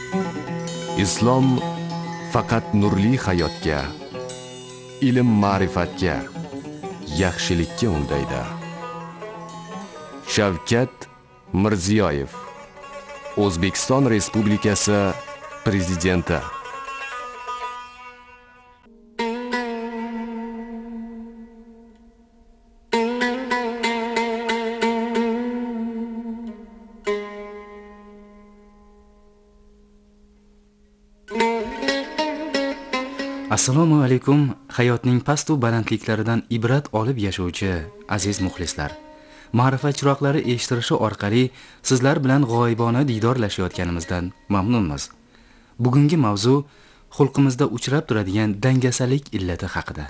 Islom faqat nurli hayotga, ilm ma'rifatga, yaxshilikka undaydi. Shavkat Mirziyoyev, O'zbekiston Respublikasi Prezidenti. Assalomu alaykum, hayotning past va balandliklaridan ibrat olib yashovchi aziz muxlislar. Ma'rifat chiroqlari eshittirishi orqali sizlar bilan g'oyibona diydorlashayotganimizdan mamnunmiz. Bugungi mavzu xulqimizda uchrab turadigan dangasalik illati haqida.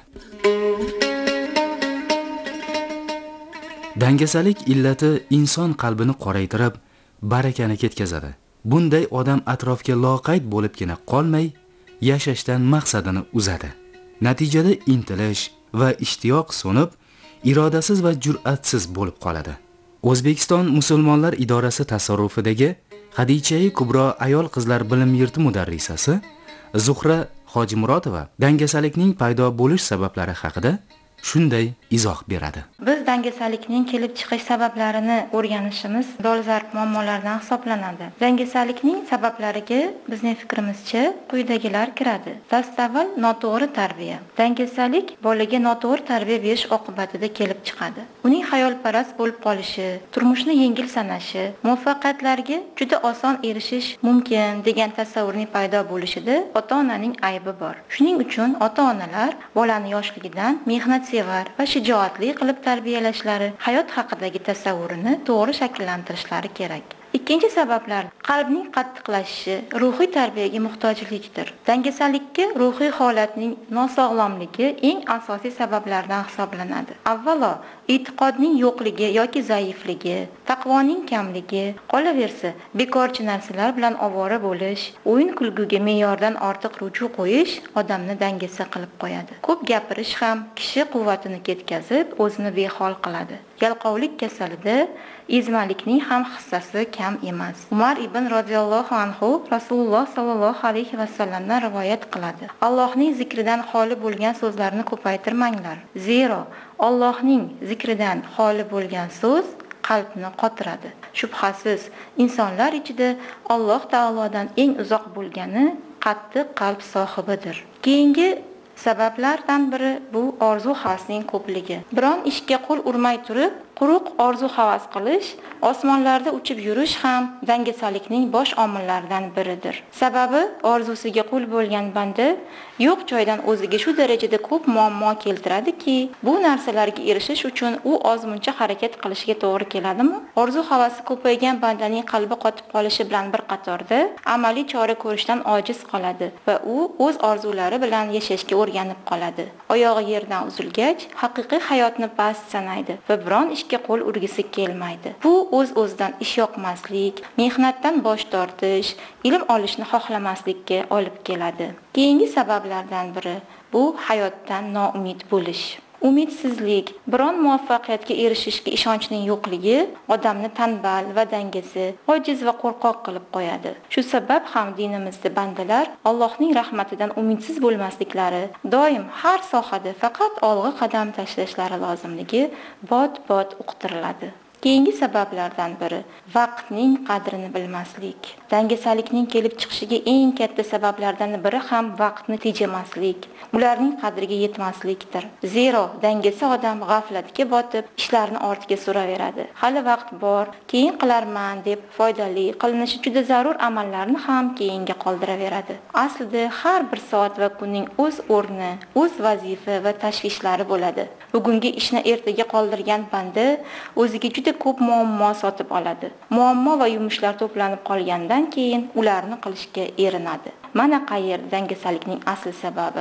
Dangasalik illati inson qalbini qoraytirib, barakani ketkazadi. Bunday odam atrofga loqayd bo'libgina qolmay, yashashdan maqsadini uzadi. Natijada intilish va ishtiyoq so'nib, irodasiz va jur'atsiz bo'lib qoladi. O'zbekiston musulmonlar idorasi tasarrufidagi Xadicha Kubro ayol qizlar bilim yurti mudarrisasi Zuhra Hojimurodova dangasalikning paydo bo'lish sabablari haqida shunday izoh beradi. Biz dangasalikning kelib chiqish sabablarini o'rganishimiz dolzarb muammolardan hisoblanadi. Dangasalikning sabablariga bizning fikrimizcha quyidagilar kiradi. Dastavval noto'g'ri tarbiya. Dangasalik bolaga noto'g'ri tarbiya berish oqibatida kelib chiqadi. Uning xayolparast bo'lib qolishi, turmushni yengil sanashi, muvaffaqiyatlarga juda oson erishish mumkin degan tasavvurning paydo bo'lishida ota-onaning aybi bor. Shuning uchun ota-onalar bolani yoshligidan mehnat sevar va shijoatli qilib tarbiyalashlari, hayot haqidagi tasavvurini to'g'ri shakllantirishlari kerak. Ikkinchi sabablar qalbning qattiqlashishi, ruhiy tarbiyaga muhtojlikdir. Dangasalikka ruhiy holatning nosog'lomligi eng asosiy sabablardan hisoblanadi. Avvalo, e'tiqodning yo'qligi yoki zaifligi, taqvoning kamligi, qolaversa, bekorchi narsalar bilan ovora bo'lish, o'yin kulguga me'yordan ortiq ruju qo'yish odamni dangasa qilib qo'yadi. Ko'p gapirish ham kishi quvvatini ketkazib, o'zini behol qiladi. Yalqovlik kasalida ezmalikning ham hissasi kam emas. Umar ibn roziyallohu anhu Rasululloh sallallohu alayhi vasallamdan rivoyat qiladi. Allohning zikridan xoli bo'lgan so'zlarni ko'paytirmanglar. Zero Allohning zikridan xoli bo'lgan so'z qalbni qotiradi. Shubhasiz, insonlar ichida Alloh taolodan eng uzoq bo'lgani qattiq qalb sohibidir. Keyingi sabablardan biri bu orzu-havasning ko'pligi. Biron ishga qo'l urmay turib, quruq orzu-havas qilish, osmonlarda uchib yurish ham dangasalikning bosh omillaridan biridir. Sababi orzusiga qul bo'lgan banda yo'q joydan o'ziga shu darajada ko'p muammo keltiradiki, bu narsalarga erishish uchun u ozmuncha harakat qilishiga to'g'ri keladimi? Orzu-havasi ko'paygan bandaning qalbi qotib qolishi bilan bir qatorda amaliy chora ko'rishdan ojiz qoladi va u o'z orzulari bilan yashashga o'rganib qoladi. Oyog'i yerdan uzilgach, haqiqiy hayotni past sanaydi va biron ishga qo'l urgisi kelmaydi. Bu o'z-o'zidan ish yoqmaslik, mehnatdan bosh tortish, ilm olishni xohlamaslikka olib keladi. Keyingi sabablardan biri bu hayotdan noumid bo'lish. Umidsizlik, biron muvaffaqiyatga erishishga ishonchning yo'qligi odamni tanbal va dangasa, ojiz va qo'rqoq qilib qo'yadi. Shu sabab ham dinimizda bandalar Allohning rahmatidan umidsiz bo'lmasliklari, doim har sohada faqat olg'a qadam tashlashlari lozimligi bot-bot uqtiriladi. Keyingi sabablardan biri vaqtning qadrini bilmaslik. Dangasalikning kelib chiqishiga eng katta sabablardan biri ham vaqtni tejamaslik, ularning qadriga yetmaslikdir. Zero dangasa odam g'aflatga botib, ishlarni ortga suraveradi. Hali vaqt bor, keyin qilarman deb foydali, qilinishi juda zarur amallarni ham keyinga qoldiraveradi. Aslida har bir soat va kunning o'z o'rni, o'z vazifa va tashvishlari bo'ladi. Bugungi ishni ertaga qoldirgan banda o'ziga juda ko'p muammo sotib oladi. Muammo va yumushlar to'planib qolgandan keyin ularni qilishga erinadi. Mana qayerda dangasalikning asl sababi.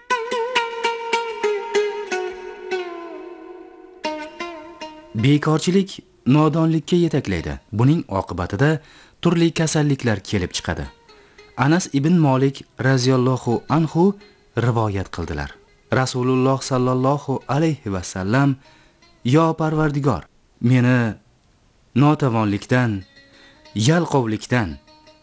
Bekorchilik nodonlikka yetaklaydi. Buning oqibatida turli kasalliklar kelib chiqadi. Anas ibn Malik raziyallohu anhu rivoyat qildilar. Rasululloh sallallohu alayhi va sallam: "Yo Parvardigor, meni notavonlikdan, yalqovlikdan,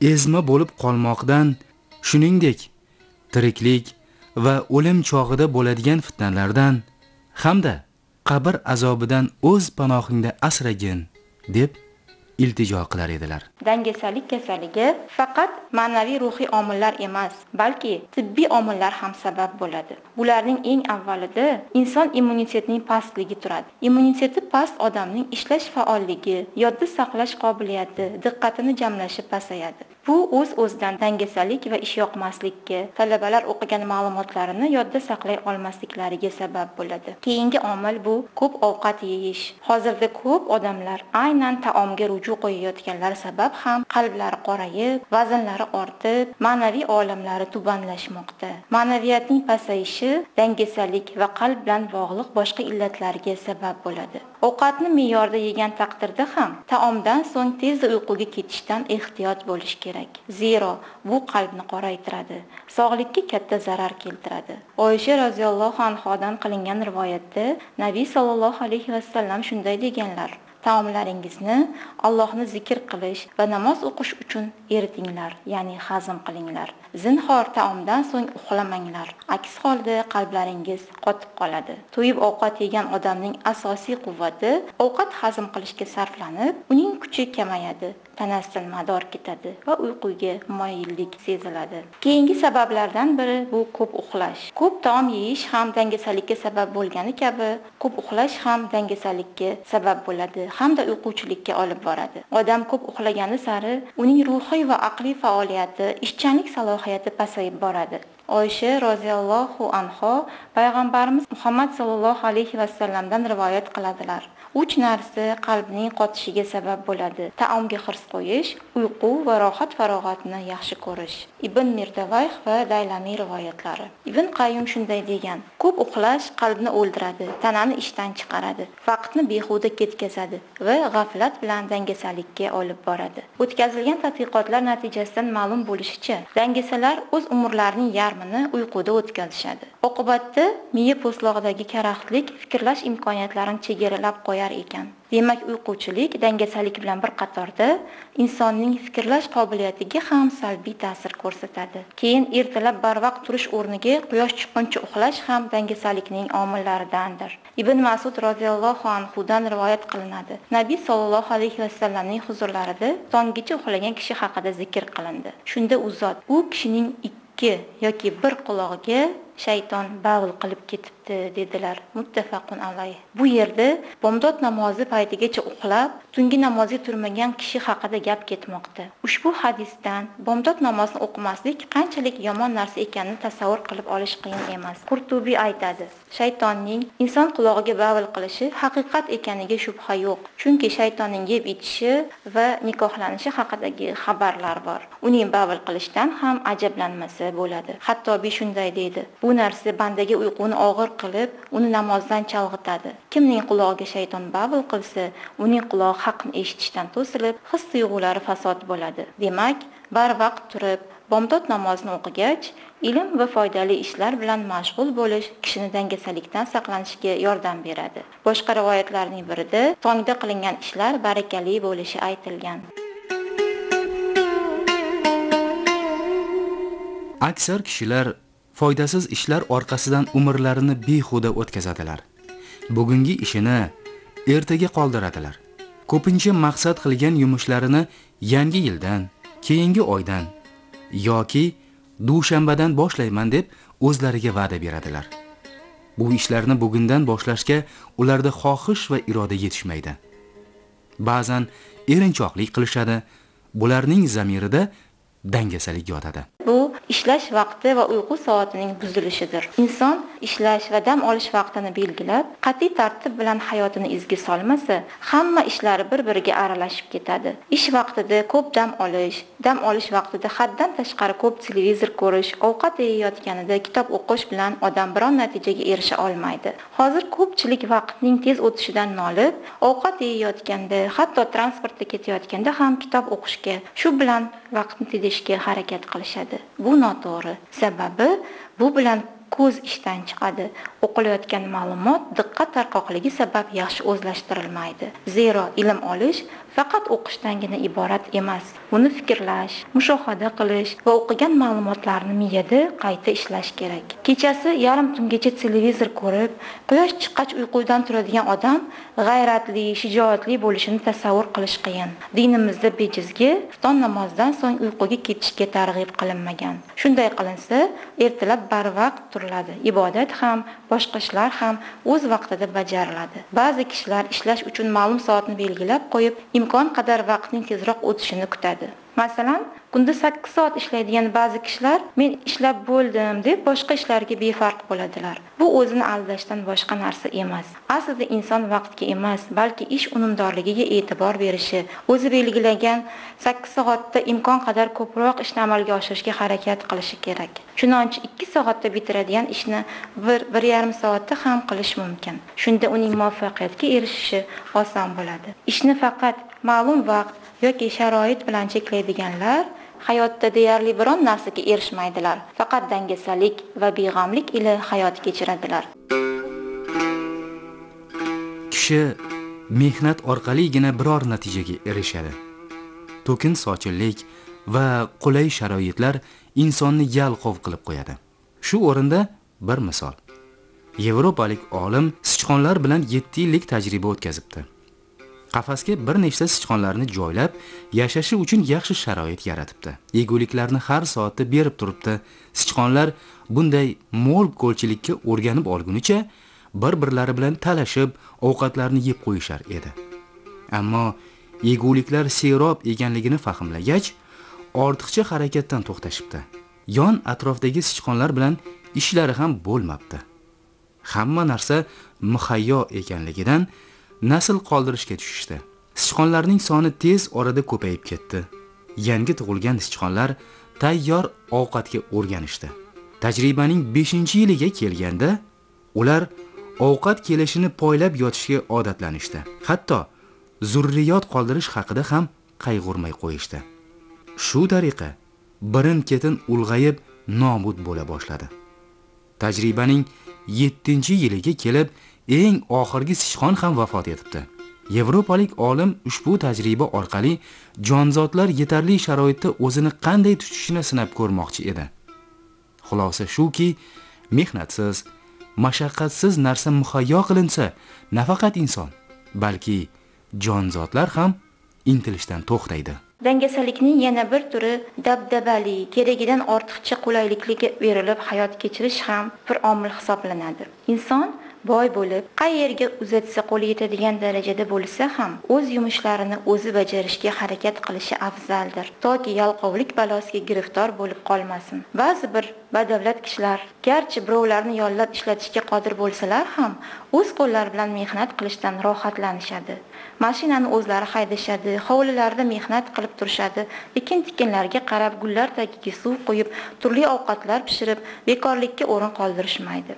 ezma bo'lib qolmoqdan, shuningdek tiriklik va o'lim chog'ida bo'ladigan fitnalardan hamda qabr azobidan o'z panohingda asragin deb iltijo qilar edilar. Dangasalik kasalligi faqat ma'naviy ruhiy omillar emas, balki tibbiy omillar ham sabab bo'ladi. Bularning eng avvalida inson immunitetining pastligi turadi. Immuniteti past odamning ishlash faolligi, yodda saqlash qobiliyati, diqqatini jamlashi pasayadi. Bu o'z-o'zidan dangasalik va ishyoqmaslikka, talabalar o'qigan ma'lumotlarini yodda saqlay olmasliklariga sabab bo'ladi. Keyingi omil bu ko'p ovqat yeyish. Hozirda ko'p odamlar aynan taomga ruju qo'yayotganlar sabab ham qalblari qorayib, vaznlari ortib, ma'naviy olamlari tubanlashmoqda. Ma'naviyatning pasayishi dangasalik va qalb bilan bog'liq boshqa illatlarga sabab bo'ladi. Ovqatni me'yorda yegan taqdirda ham taomdan so'ng tezda uyquga ketishdan ehtiyot bo'lish kerak. Zero bu qalbni qoraytiradi, sog'likka katta zarar keltiradi. Oysha roziyallohu anhodan qilingan rivoyatda Nabiy sallallohu alayhi vasallam shunday deganlar: taomlaringizni Allohni zikr qilish va namoz o'qish uchun eritinglar, ya'ni hazm qilinglar. Zinhor taomdan so'ng uxlamanglar. Aks holda qalblaringiz qotib qoladi. To'yib ovqat yegan odamning asosiy quvvati ovqat hazm qilishga sarflanib, uning kuchi kamayadi, tanasidan mador ketadi va uyquga moyillik seziladi. Keyingi sabablardan biri bu ko'p uxlash. Ko'p taom yeyish ham dangasalikka sabab bo'lgani kabi, ko'p uxlash ham dangasalikka sabab bo'ladi hamda uyquchilikka olib boradi. Odam ko'p uxlagani sari uning ruhiy va aqliy faoliyati, ishchanlik salohiyati pasayib boradi. Oysha roziyallohu anha payg'ambarimiz Muhammad sallallohu alayhi vasallamdan rivoyat qiladilar. 3 narsa qalbning qotishiga sabab bo'ladi: taomga hirs qo'yish, uyqu va rohat farog'atni yaxshi ko'rish. Ibn Mirdavayh va Daylamiy rivoyatlari. Ibn Qayyum shunday degan: ko'p uxlash qalbni o'ldiradi, tanani ishdan chiqaradi, vaqtni behuda ketkazadi va g'aflat bilan dangasalikka olib boradi. O'tkazilgan tadqiqotlar natijasidan ma'lum bo'lishicha, dangasalar o'z umrlarining yarmini uyquda o'tkazishadi. Oqibatda miya po'stlog'idagi karaxtlik fikrlash imkoniyatlarini chegaralab qo'yar ekan. Demak, uyquchilik dangasalik bilan bir qatorda insonning fikrlash qobiliyatiga ham salbiy ta'sir ko'rsatadi. Keyin ertalab barvaqt turish o'rniga quyosh chiqquncha uxlash ham dangasalikning omillaridandir. Ibn Mas'ud roziyallohu anhudan rivoyat qilinadi. Nabiy sallallohu alayhi vasallamning huzurlarida tonggacha uxlagan kishi haqida zikr qilindi. Shunda u zot u kishining 2 yoki 1 qulog'iga shayton bavul qilib ketibdi dedilar. Muttafaqun alayh. Bu yerda bomdod namozi paytigacha uxlab, tungi namozga turmagan kishi haqida gap ketmoqda. Ushbu hadisdan bomdod namozini o'qimaslik qanchalik yomon narsa ekanini tasavvur qilib olish qiyin emas. Qurtubiy aytadi: shaytonning inson qulog'iga bavul qilishi haqiqat ekaniga shubha yo'q. Chunki shaytonning yeb ichishi va nikohlanishi haqidagi xabarlar bor. Uning bavul qilishdan ham ajablanmasa bo'ladi. Hattobiy shunday deydi: bu narsa bandaga uyquni og'ir qilib, uni namozdan chalg'itadi. Kimning qulog'iga shayton bavul qilsa, uning qulog'i haqni eshitishdan to'silib, his-tuyg'ulari fasod bo'ladi. Demak, barvaqt turib, bomdod namozini o'qigach, ilm va foydali ishlar bilan mashg'ul bo'lish kishini dangasalikdan saqlanishiga yordam beradi. Boshqa rivoyatlarning birida tongda qilingan ishlar barakali bo'lishi aytilgan. Aksar kishilar foydasiz ishlar orqasidan umrlarini behuda o'tkazadilar. Bugungi ishini ertaga qoldiradilar. Ko'pincha maqsad qilgan yumushlarini yangi yildan, keyingi oydan yoki dushanbadan boshlayman deb o'zlariga va'da beradilar. Bu ishlarni bugundan boshlashga ularda xohish va iroda yetishmaydi. Ba'zan erinchoqlik qilishadi. Bularning zamirida dangasalik yotadi. Bu ishlash vaqti va uyqu soatining buzilishidir. Inson ishlash va dam olish vaqtini belgilab, qat'iy tartib bilan hayotini izga solmasa, hamma ishlari bir-biriga aralashib ketadi. Ish vaqtida ko'p dam olish vaqtida haddan tashqari ko'p televizor ko'rish, ovqat yeyayotganida kitob o'qish bilan odam biron natijaga erisha olmaydi. Hozir ko'pchilik vaqtning tez o'tishidan nolib, ovqat yeyayotganda, hatto transportda ketayotganda ham kitob o'qishga, shu bilan vaqtni tejashga harakat qilishadi. Bu noto'g'ri. Sababi bu bilan ko'z ishdan chiqadi. O'qilayotgan ma'lumot diqqat tarqoqligi sabab yaxshi o'zlashtirilmaydi. Zero ilm olish faqat o'qishdangina iborat emas. Uni fikrlash, mushohada qilish va o'qigan ma'lumotlarni miyada qayta ishlash kerak. Kechasi yarim tungacha televizor ko'rib, quyosh chiqqach uyqudan turadigan odam g'ayratli, shijoatli bo'lishini tasavvur qilish qiyin. Dinimizda bejizga xufton namozdan so'ng uyquga ketishga targ'ib qilinmagan. Shunday qilinsa, ertalab barvaqt turiladi. Ibodat ham, boshqa ishlar ham o'z vaqtida bajariladi. Ba'zi kishilar ishlash uchun ma'lum soatni belgilab qo'yib, imkon qadar vaqtning tezroq o'tishini kutadi. Masalan, kunda 8 soat ishlaydigan ba'zi kishilar men ishlab bo'ldim deb boshqa ishlarga befarq bo'ladilar. Bu o'zini aldashdan boshqa narsa emas. Aslida inson vaqtga emas, balki ish unumdorligiga e'tibor berishi, o'zi belgilagan 8 soatda imkon qadar ko'proq ishni amalga oshirishga harakat qilishi kerak. Chunonchi 2 soatda bitiradigan ishni 1.5 soatda ham qilish mumkin. Shunda uning muvaffaqiyatga erishishi oson bo'ladi. Ishni faqat ma'lum vaqt yoki sharoit bilan cheklaydiganlar hayotda deyarli biron narsaga erishmaydilar. Faqat dangasalik va beg'amlik ila hayot kechiradilar. Kishi mehnat orqaligina biror natijaga erishadi. To'kin sochinlik va qulay sharoitlar insonni yalqov qilib qo'yadi. Shu o'rinda bir misol. Yevropalik olim sichqonlar bilan 7 yillik tajriba o'tkazibdi. Qafasga bir nechta sichqonlarni joylab, yashashi uchun yaxshi sharoit yaratibdi. Yeguliklarni har soatda berib turibdi. Sichqonlar bunday mo'l ko'lchilikka o'rganib olgunicha bir-birlari bilan talashib, ovqatlarni yeb qo'yishar edi. Ammo yeguliklar serob ekanligini fahmlagach, ortiqcha harakatdan to'xtashibdi. Yon atrofdagi sichqonlar bilan ishlari ham bo'lmabdi. Hamma narsa muhayyo ekanligidan nasl qoldirishga tushishdi. Sichqonlarning soni tez orada ko'payib ketdi. Yangi tug'ilgan sichqonlar tayyor ovqatga o'rganishdi. Tajribaning 5-yiliga kelganda ular ovqat kelishini poylab yotishga odatlanishdi. Hatto zurriyot qoldirish haqida ham qayg'urmay qo'yishdi. Shu tariqa birin-ketin ulg'ayib nobud bo'la boshladi. Tajribaning 7-yiliga kelib eng oxirgi sichqon ham vafot etibdi. Yevropalik olim ushbu tajriba orqali jonzotlar yetarli sharoitda o'zini qanday tutishini sinab ko'rmoqchi edi. Xulosa shuki, mehnatsiz, mashaqqatsiz narsa muhayyo qilinsa, nafaqat inson, balki jonzotlar ham intilishdan to'xtaydi. Dangasalikning yana bir turi dabdabali, keragidan ortiqcha qulayliklarga berilib hayot kechirish ham bir omil hisoblanadi. Inson boy bo'lib, qayerga uzatsa qo'li yetadigan darajada bo'lsa ham, o'z yumushlarini o'zi bajarishga harakat qilishi afzaldir, toki yalqovlik balosiga giriftor bo'lib qolmasin. Ba'zi bir badavlat kishilar, garchi birovlarni yollab ishlatishga qodir bo'lsalar ham, o'z qo'llari bilan mehnat qilishdan rohatlanishadi. Mashinani o'zlari haydashadi, hovlilarda mehnat qilib turishadi, ekin-tikinlarga qarab, gullar tagiga suv quyib, turli ovqatlar pishirib, bekorlikka o'rin qoldirishmaydi.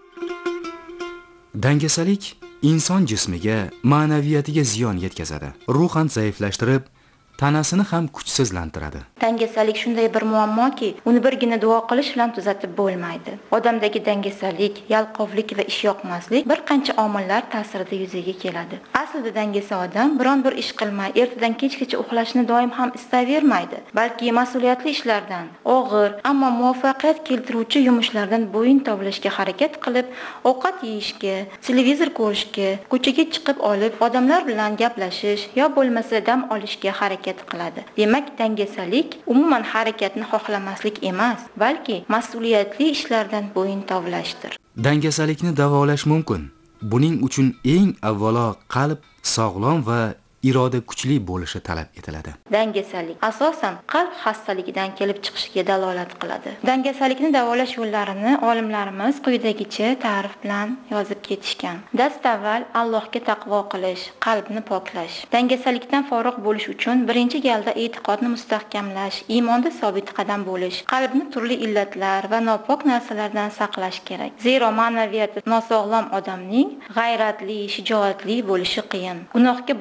Dangasalik inson jismiga, ma'naviyatiga ziyon yetkazadi. Ruhan zaiflashtirib, tanasini ham kuchsizlantiradi. Dangasalik shunday bir muammoki, uni birgina duo qilish bilan tuzatib bo'lmaydi. Odamdagi dangasalik, yalqovlik va ishyoqmaslik bir qancha omillar ta'sirida yuzaga keladi. Aslida dangasa odam biron bir ish qilmay, ertadan kechgacha uxlashni doim ham istavermaydi, balki mas'uliyatli ishlardan, og'ir, ammo muvaffaqiyat keltiruvchi yumushlardan bo'yin tovlashga harakat qilib, ovqat yeyishga, televizor ko'rishga, ko'chaga chiqib olib, odamlar bilan gaplashish yo bo'lmasa dam olishga harakat qiladi. Demak, dangasalik umuman harakatni xohlamaslik emas, balki mas'uliyatli ishlardan bo'yin tovlashdir. Dangasalikni davolash mumkin. Buning uchun eng avvalo qalb sog'lom va iroda kuchli bo'lishi talab etiladi. Dangasalik asosan qalb xastaligidan kelib chiqishiga dalolat qiladi. Dangasalikni davolash yo'llarini olimlarimiz quyidagicha ta'rif bilan yozib ketishgan. Dastavval Allohga taqvo qilish, qalbni poklash. Dangasalikdan forig' bo'lish uchun birinchi galda e'tiqodni mustahkamlash, iymonda sobit qadam bo'lish, qalbni turli illatlar va nopok narsalardan saqlash kerak. Zero ma'naviyati nosog'lom odamning g'ayratli, shijoatli bo'lishi qiyin. Gunohga botish,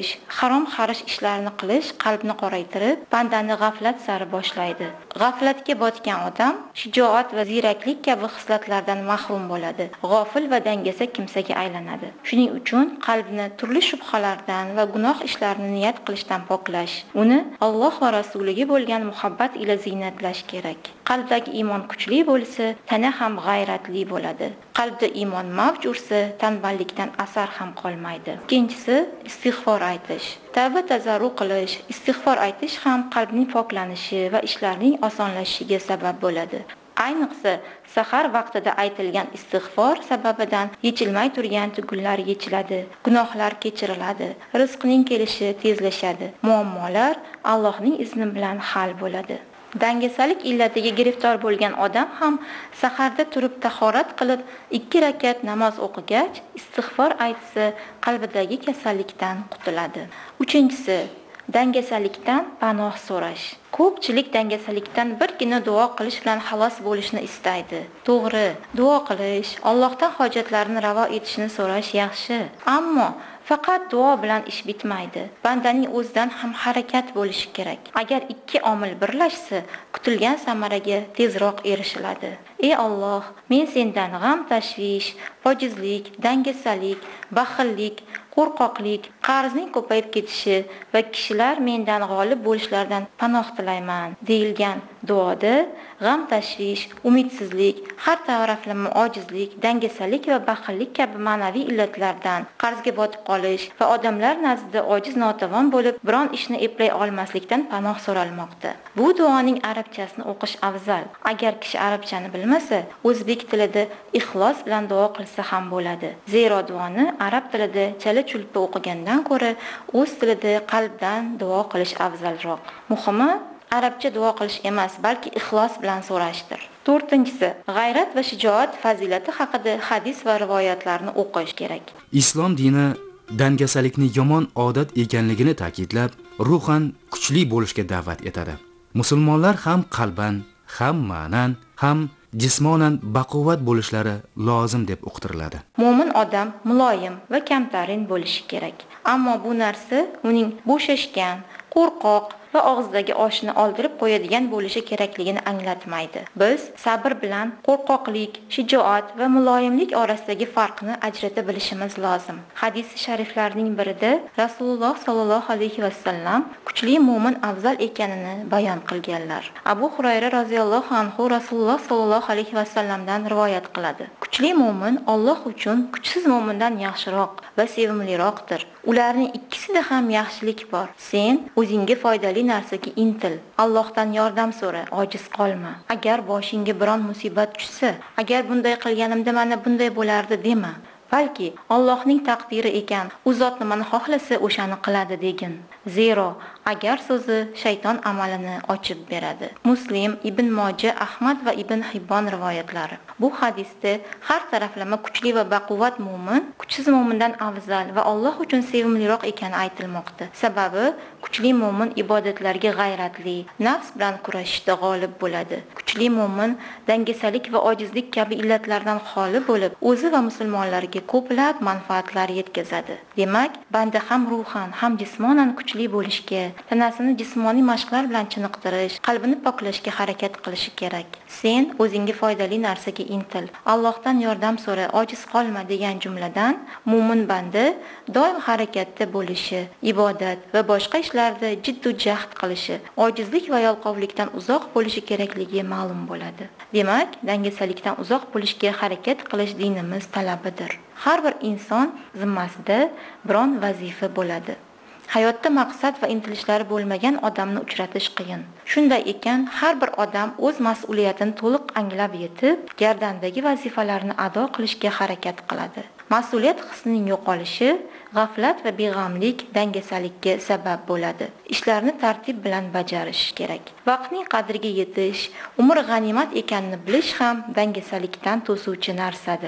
harom xarish ishlarni qilish qalbni qoraytirib, bandani g'aflat sari boshlaydi. G'aflatga botgan odam shijoat va ziyraklik kabi xislatlardan mahrum bo'ladi. G'ofil va dangasa kimsaga aylanadi. Shuning uchun qalbni turli shubhalardan va gunoh ishlarni niyat qilishdan poklash, uni Alloh va rasuliga bo'lgan muhabbat ila ziynatlash kerak. Qalbdagi iymon kuchli bo'lsa, tana ham g'ayratli bo'ladi. Qalbda iymon mavj ursa, tanballikdan asar ham qolmaydi. Ikkinchisi, istig'for aytish. Tavba tazarru qilish, istig'for aytish ham qalbning poklanishi va ishlarning osonlashishiga sabab bo'ladi. Ayniqsa, sahar vaqtida aytilgan istig'for sababidan yechilmay turgan tugunlar yechiladi, gunohlar kechiriladi, rizqning kelishi tezlashadi, muammolar Allohning izni bilan hal bo'ladi. Dangasalik illatiga giriftor bo'lgan odam ham saharda turib tahorat qilib 2 rakat namoz o'qigach istig'for aytsa qalbidagi kasallikdan qutuladi. Uchinchisi, dangasalikdan panoh so'rash. Ko'pchilik dangasalikdan birgina duo qilish bilan xalos bo'lishni istaydi. To'g'ri, duo qilish, Allohdan hojatlarini ravo etishni so'rash yaxshi, ammo faqat duo bilan ish bitmaydi. Bandaning o'zidan ham harakat bo'lishi kerak. Agar 2 omil birlashsa, kutilgan samaraga tezroq erishiladi. Ey Alloh, men sendan g'am tashvish, ojizlik, dangasalik, baxillik, qo'rqoqlik, qarzning ko'payib ketishi va kishilar mendan g'olib bo'lishlaridan panoh tilayman deyilgan duoda g'am tashvish, umidsizlik, har taraflama ojizlik, dangasalik va baxillik kabi ma'naviy illatlardan, qarzga botib qolish va odamlar nazdida ojiz notavon bo'lib biron ishni eplay olmaslikdan panoh so'ralmoqda. Bu duoning arabchasini o'qish afzal. Agar kishi arabchani bilmasa, o'zbek tilida ixlos bilan duo qilsa ham bo'ladi. Zero duoni arab tilida chala-chulpa o'qigandan ko'ra o'z tilida qalbdan duo qilish afzalroq. Muhimi arabcha duo qilish emas, balki ixlos bilan so'rashdir. To'rtinchisi, g'ayrat va shijoat fazilati haqida hadis va rivoyatlarni o'qish kerak. Islom dini dangasalikni yomon odat ekanligini ta'kidlab, ruhan kuchli bo'lishga da'vat etadi. Musulmonlar ham qalban, ham ma'nan, ham jismonan baquvvat bo'lishlari lozim deb uqtiriladi. Mo'min odam muloyim va kamtarin bo'lishi kerak. Ammo bu narsa uning bo'shashgan, qo'rqoq va og'zidagi oshni oldirib qo'yadigan bo'lishi kerakligini anglatmaydi. Biz sabr bilan qo'rqoqlik, shijoat va muloyimlik orasidagi farqni ajrata bilishimiz lozim. Hadis shariflarning birida Rasululloh sollallohu alayhi vasallam kuchli mo'min afzal ekanini bayon qilganlar. Abu Hurayra roziyallohu anhu Rasululloh sollallohu alayhi vasallamdan rivoyat qiladi. Kuchli mo'min Alloh uchun kuchsiz mo'mindan yaxshiroq va sevimliroqdir. Ularning ikkisida ham yaxshilik bor. Sen o'zingga foydali narsaga intil. Allohdan yordam so'ra, ojiz qolma. Agar boshingga biron musibat tushsa, agar bunday qilganimda mana bunday bo'lardi dema. Balki Allohning taqdiri ekan, u zot nimani xohlasa o'shani qiladi degin. Zero agar so'zi shayton amalini ochib beradi. Muslim, Ibn Moja, Ahmad va Ibn Hibbon rivoyatlari. Bu hadisda har taraflama kuchli va baquvvat mo'min kuchsiz mo'mindan afzal va Alloh uchun sevimliroq ekani aytilmoqda. Sababi kuchli mo'min ibodatlarga g'ayratli, nafs bilan kurashishda g'olib bo'ladi. Kuchli mo'min dangasalik va ojizlik kabi illatlardan xoli bo'lib, o'zi va musulmonlarga ko'plab manfaatlar yetkazadi. Demak, banda ham ruhan, ham jismonan kuchli bo'lishga, tanasini jismoniy mashqlar bilan chiniqtirish, qalbini poklashga harakat qilishi kerak. Sen o'zingga foydali narsaga intil, Allohdan yordam so'ra, ojiz qolma degan jumladan mo'min banda doim harakatda bo'lishi, ibodat va boshqa ishlarda jiddiy jahd qilishi, ojizlik va yalqovlikdan uzoq bo'lishi kerakligi ma'lum bo'ladi. Demak, dangasalikdan uzoq bo'lishga harakat qilish dinimiz talabidir. Har bir inson zimmasida biron vazifa bo'ladi. Hayotda maqsad va intilishlari bo'lmagan odamni uchratish qiyin. Shunday ekan, har bir odam o'z mas'uliyatini to'liq anglab yetib, gardandagi vazifalarni ado qilishga harakat qiladi. Mas'uliyat hissining yo'qolishi, g'aflat va beg'amlik dangasalikka sabab bo'ladi. Ishlarni tartib bilan bajarish kerak. Vaqtning qadriga yetish, umr g'animat ekanini bilish ham dangasalikdan to'suvchi narsadir.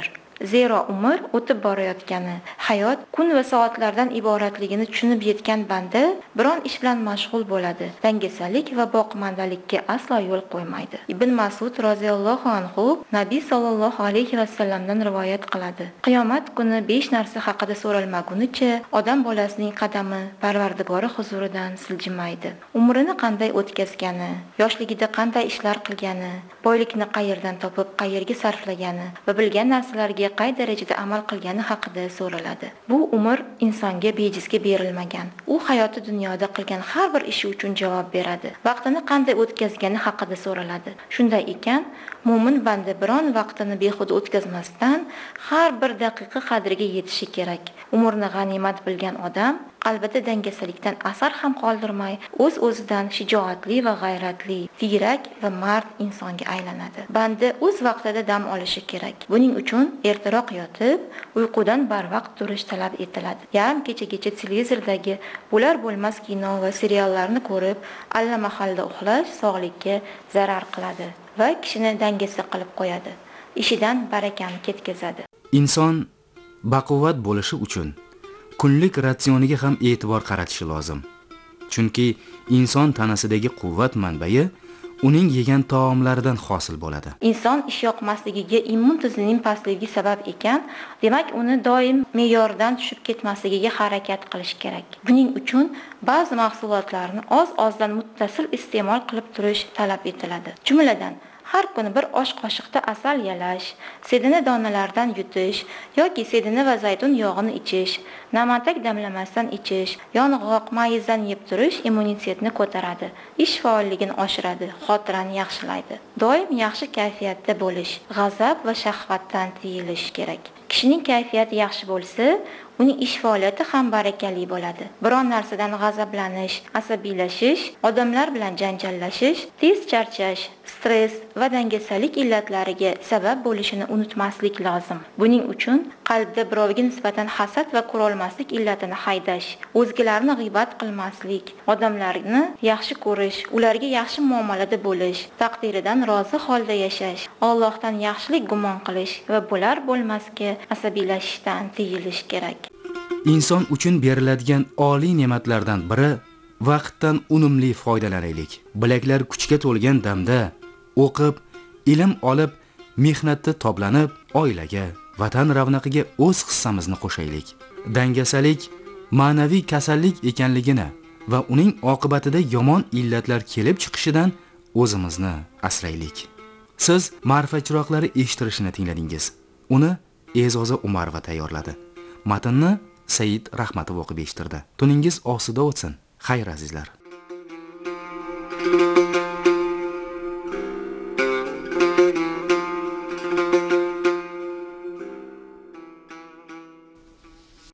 Zero umr o'tib borayotgani, hayot kun va soatlardan iboratligini tushunib yetgan banda biron ish bilan mashg'ul bo'ladi. Dangasalik va boqmandalikka aslo yo'l qo'ymaydi. Ibn Mas'ud roziyallohu anhu Nabiy sollallohu alayhi vasallamdan rivoyat qiladi. Qiyomat kuni 5 narsa haqida so'ralmagunicha odam bolasining qadami Parvardigori huzuridan siljimaydi. Umrini qanday o'tkazgani, yoshligida qanday ishlar qilgani, boylikni qayerdan topib, qayerga sarflagani va bilgan narsalarga qay darajada amal qilgani haqida so'raladi. Bu umr insonga bejizga berilmagan. U hayoti dunyoda qilgan har bir ishi uchun javob beradi. Vaqtini qanday o'tkazgani haqida so'raladi. Shunday ekan, mo'min banda biron vaqtini behuda o'tkazmasdan har bir daqiqa qadriga yetishi kerak. Umrni g'animat bilgan odam qalbida dangasalikdan asar ham qoldirmay, o'z-o'zidan shijoatli va g'ayratli, ziyrak va mard insonga aylanadi. Banda o'z vaqtida dam olishi kerak. Buning uchun ertaroq yotib, uyqudan barvaqt turish talab etiladi. Yarim kechagacha televizordagi bo'lar bo'lmas kino va seriallarni ko'rib, allamahalda uxlash sog'likka zarar qiladi va kishini dangasa qilib qo'yadi. Ishidan barakani ketkazadi. Inson baquvvat bo'lishi uchun kunlik ratsioniga ham e'tibor qaratishi lozim. Chunki inson tanasidagi quvvat manbai uning yegan taomlaridan hosil bo'ladi. Inson ishyoqmasligiga immun tizimining pastligi sabab ekan, demak uni doim me'yordan tushib ketmasligiga harakat qilish kerak. Buning uchun ba'zi mahsulotlarni oz-ozdan muttasil iste'mol qilib turish talab etiladi. Jumladan, har kuni bir osh qoshiqda asal yalash, sedana donalaridan yutish yoki sedana va zaytun yog'ini ichish, namatak damlamasdan ichish, yong'oq, mayizdan yeb turish immunitetni ko'taradi, ish faolligini oshiradi, xotirani yaxshilaydi. Doim yaxshi kayfiyatda bo'lish, g'azab va shahvatdan tiyilish kerak. Kishining kayfiyati yaxshi bo'lsa, uning ish faoliyati ham barakali bo'ladi. Biron narsadan g'azablanish, asabiylashish, odamlar bilan janjallashish, tez charchash, stress va dangasalik illatlariga sabab bo'lishini unutmaslik lozim. Buning uchun qalbda birovga nisbatan hasad va ko'rolmaslik illatini haydash, o'zgalarni g'iybat qilmaslik, odamlarni yaxshi ko'rish, ularga yaxshi muomalada bo'lish, taqdiridan rozi holda yashash, Allohdan yaxshilik gumon qilish va bo'lar bo'lmasga asabiylashishdan tiyilish kerak. Inson uchun beriladigan oliy ne'matlardan biri vaqtdan unumli foydalanaylik. Bilaklar kuchga to'lgan damda o'qib, ilm olib, mehnatda toblanib, oilaga, vatan ravnaqiga o'z hissamizni qo'shaylik. Dangasalik ma'naviy kasallik ekanligini va uning oqibatida yomon illatlar kelib chiqishidan o'zimizni asraylik. Siz Ma'rifat chiroqlari eshittirishini tingladingiz. Uni E'zoza Umarova tayyorladi. Matnni Said Rahmatov o'qib eshittirdi. Tuningiz osida o'tsin. Xayr azizlar.